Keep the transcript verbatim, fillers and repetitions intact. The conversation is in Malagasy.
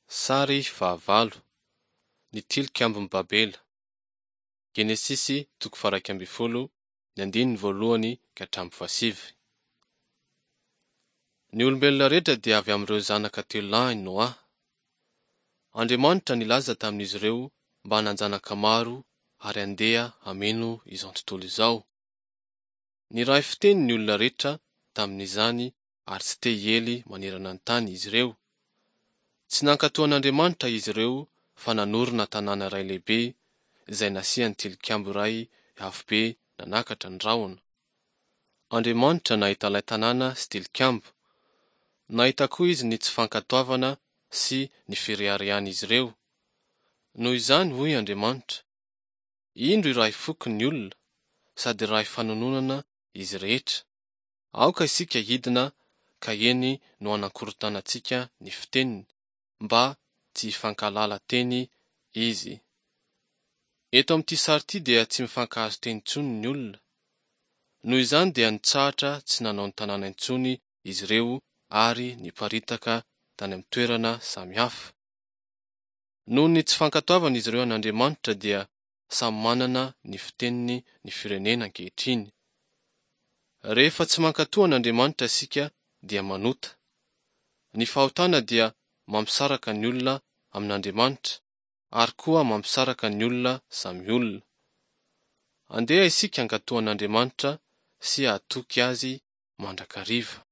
Sary fahavalo. Ny tilikambon'ny Babela. Genesisy toko faha ambin'ny folo ny andininy voalohany ka hatramin'ny fahasivy. Ny olombelona rehetra dia avy amin'ireo zanaka telo lahy Noa. Andriamanitra nilaza tamin'izy ireo mba hananjanaka maro ary handeha hameno izao tontolo izao. Niray fiteny ny olona rehetra tamin'izany ary tsy te hiely manerana ny tany izy ireo. Tsy nankatoan'Andriamanitra izy ireo fa nanorina tanàna iray lehibe izay nasiany tilikambo iray avo be nanakatra ny rahona. Andriamanitra nahita ilay tanàna sy tilikambo. Nahita koa izy ny tsy fankatoavana sy ny fireharehan'izy ireo. Noho izany hoy Andriamanitra, indro iray foko ny olona sady iray fanononana izy rehetra. Aoka isika hidina ka eny no hanakorotanantsika ny fiteniny mba tsy hifankalala teny izy. Eto amin'ity sary ity dia tsy mifankahazo teny intsony ny olona. Noho izany dia nitsahatra tsy nanao ny tanàna intsony izy ireo ary niparitaka tany amin'ny toerana samihafa. Noho ny tsy fankatoavana izy ireo an'Andriamanitra dia samy manana ny fiteniny ny firenena ankehitriny. Rehefa tsy mankatoa an'Andriamanitra isika dia manota. Ny fahotana dia mampisaraka ny olona amin'Andriamanitra ary koa mampisaraka ny olona samy olona. Andeha isika hankatoa an'Andriamanitra sy hahatoky azy mandrakariva.